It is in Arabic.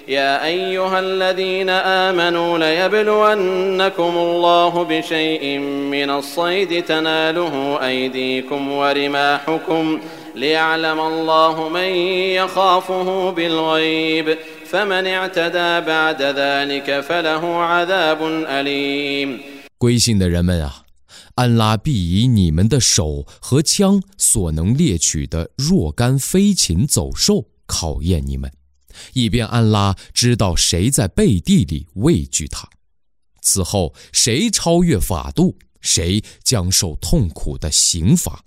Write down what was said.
يا أيها الذين آمنوا ليبلونكم الله بشيء من الصيد تناله أيديكم ورماحكم ليعلم الله من يخافه بالغيب فمن اعتدى بعد ذلك فله عذاب أليم。 归信的人们啊，安拉必以你们的手和枪所能猎取的若干飞禽走兽考验你们，以便安拉知道谁在背地里畏惧他。此后谁超越法度，谁将受痛苦的刑罚。